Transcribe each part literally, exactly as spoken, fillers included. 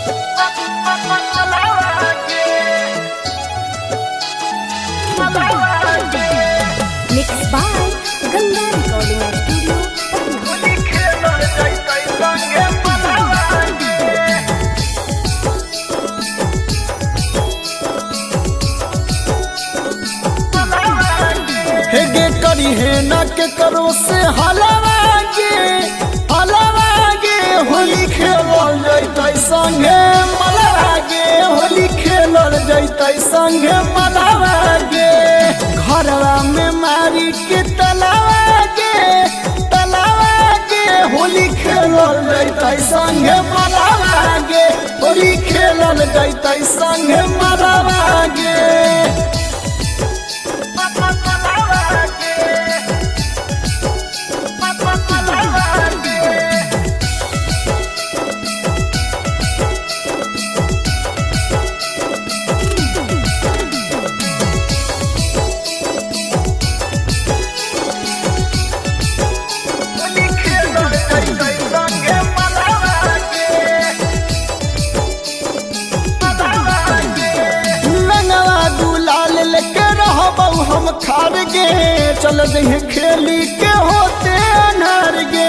Mixed by Ganga Recording Studio, हेगे करी है न के करो से हलवागे हलवागे होली खेलल जैतै संगे मलवागे होली खेलल जैतै संगे मलवागे घरवा में मारी के तलावागे तलावागे होली खेलल जैतै संगे मलवागे होली खेलल जैतै संगे मलवागे हम खार गे चल दे खेली के होते अनार गे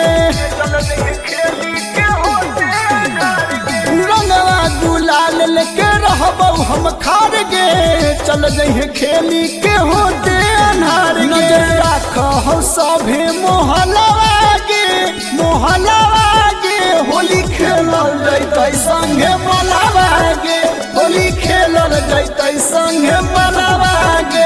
रंगवा गुलाल लेके रहबौ हम खार गे चल दे खेली के होते अनार गे राख हो सभे मोहलवा गे मोहलवा गे होली खेलल जैतै संगे मलवा गे होली खेलल जैतै संगे मलवा गे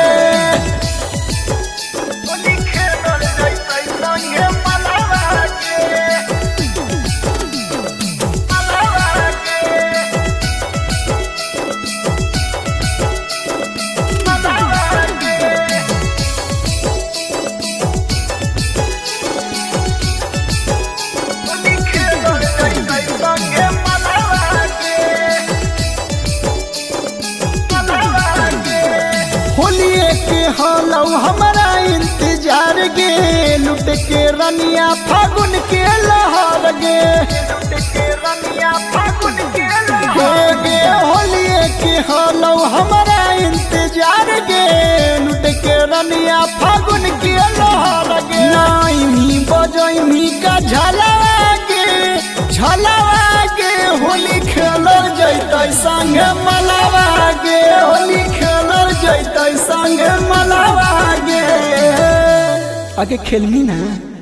हालौ हमारा इंतजार गे लुट के रनिया फागुन के लहर गे गे होलिए के हालौ हमारा इंतजार गे लुट के रनिया फागुन के लहर गे नाइमी बजैमी का झलवा गे झलवा गे होली खेलल जैतै संगे मलवा गे होली खेलल जैतै संगे मलवा गे आगे खेलमी ना।